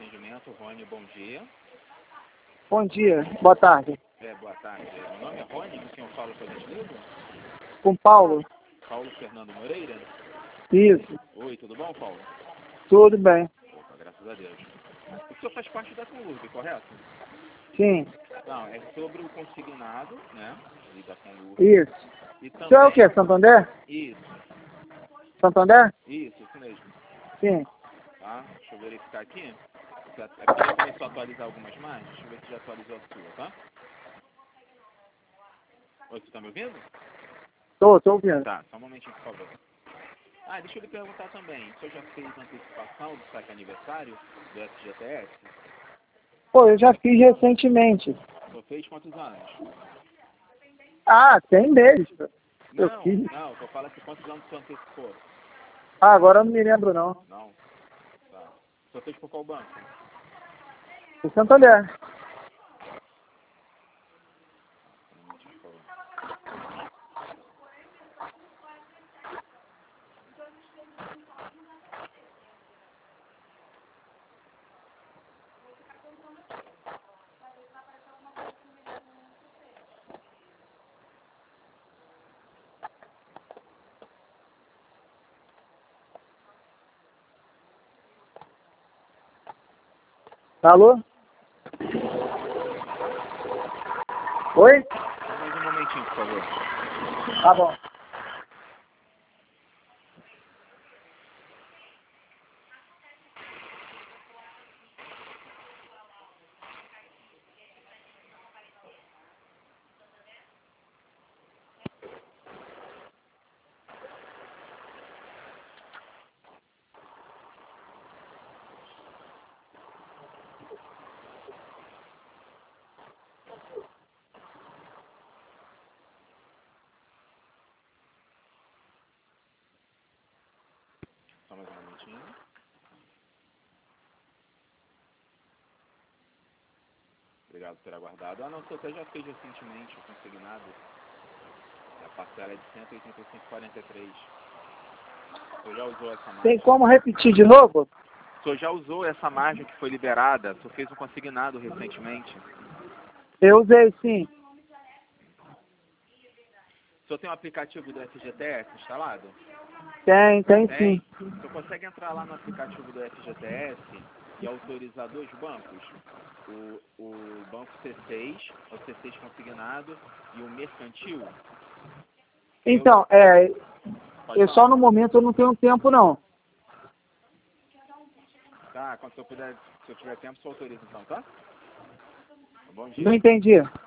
atendimento, Rony, bom dia. Bom dia, boa tarde. Boa tarde. Meu nome é Rony, com quem eu falo, por gentileza? Com Paulo? Paulo Fernando Moreira? Isso. Oi, tudo bom, Paulo? Tudo bem. Opa, graças a Deus. O senhor faz parte da Conlurb, correto? Sim. Não, é sobre o consignado, né, e da Conlurb. Isso. E O senhor é o quê? Santander? Isso, Santander? isso mesmo. Sim. Tá? Deixa eu verificar aqui. É porque já começou a atualizar algumas mais. Deixa eu ver se já atualizou a sua, tá? Oi, você tá me ouvindo? Tô ouvindo. Tá, só um momentinho, por favor. Deixa eu lhe perguntar também. O senhor já fez antecipação do saque aniversário do FGTS? Pô, eu já fiz recentemente. O senhor fez quantos anos? Tem meses. Eu Não, fiz. não, eu falo assim, quantos anos o senhor antecipou? Agora eu não me lembro não. Não? Tá. O senhor fez por qual banco? O Santander. Um momentinho, por favor. Alô? Oi? Só mais um momentinho, por favor. Tá bom. Só mais um momentinho. Obrigado por ter aguardado. Não, o senhor até já fez recentemente o consignado. A parcela é de R$ 185,43. O senhor já usou essa margem? Tem como repetir de novo? O senhor já usou essa margem que foi liberada? O senhor fez um consignado recentemente? Eu usei sim. O senhor tem um aplicativo do FGTS instalado? Tem sim. O senhor consegue entrar lá no aplicativo do FGTS e autorizar dois bancos? O banco C6, o C6 consignado e o mercantil? Então, eu só no momento eu não tenho tempo não. Tá, quando o senhor puder, se eu tiver tempo, o senhor autoriza então, tá? Bom dia. Não entendi.